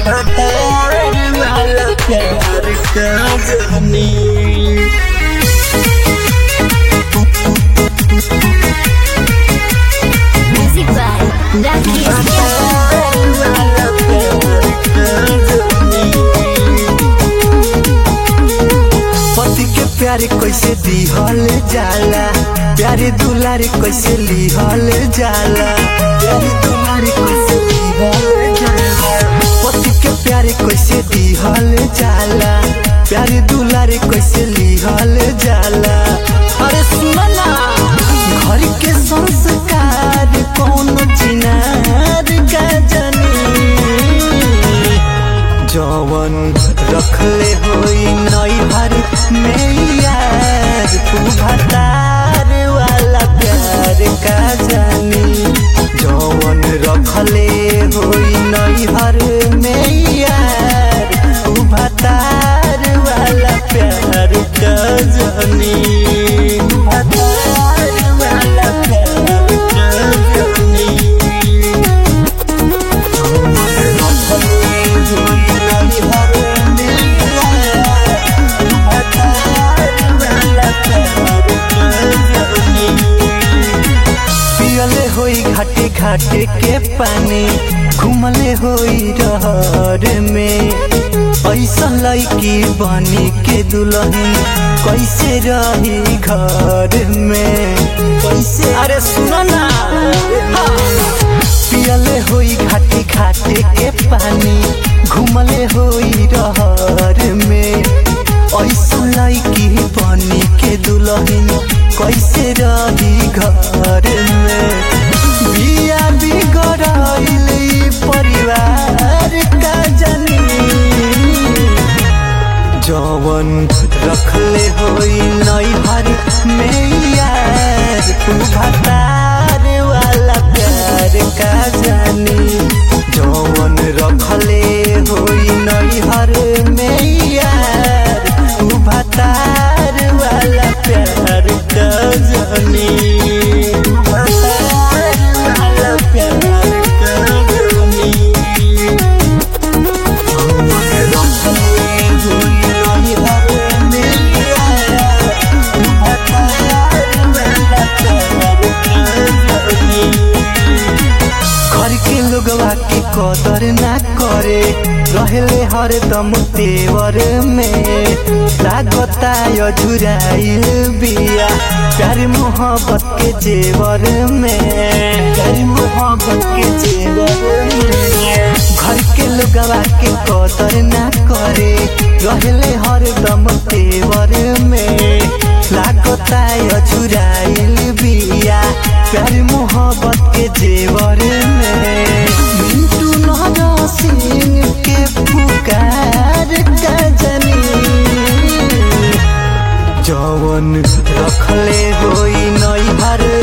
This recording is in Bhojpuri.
भतार वाला प्यार का जानी। Music by Rakesh पति के प्यार कैसे दिहल जाला, प्यारे दुलार कैसे लिहल जाला, प्यारे दुलार कैसे लिहल जाला। पति के प्यार कैसे दिहल जाला, प्यारे दुलार कैसे लिहल जाला। अरे सुना ना, घर के संस्कार कौन चिनार का जानी। जवन रखले होई नैहर में यार, तू भतार वाला प्यार का जानी। जवन रखले होई नैहर में यार, तू भतार वाला प्यार का जानी। भतार वाला प्यार का जानी। पियले होई घाटे घाटे के पानी, घुमले होई रहर में। ऐसा लड़की बनी के दुल्हन कैसे रही घर में, कैसे। अरे सुनो ना, पियले होई घाटे घाटे के पानी, घुमले होई रहर में। ऐसा लड़की बनी के दुल्हन कैसे रही घर में। बिया बिगड़ल परिवार का जानी। जवन रखले होई नैहर में यार, तू भतार वाला प्यार का जानी। जवन रखले होई नैहर में यार, तू भतार वाला प्यार का जानी। भतार वाला प्यार का जानी। घर के लोगवा की कदर ना करे, रहले हरदम तेवर में। लागता अधुराइल बिया प्यार मोहब्बत के जेवर में, प्यार मोहब्बत के जेवर में। घर के लोगवा के कदर ना करे, रहले हरदम तेवर में। लागता अधुराइल बिया प्यार मोहब्बत के जेवर में। मिंटू नगर सिंह के पुकार का जानी। जवन रखले होई नैहर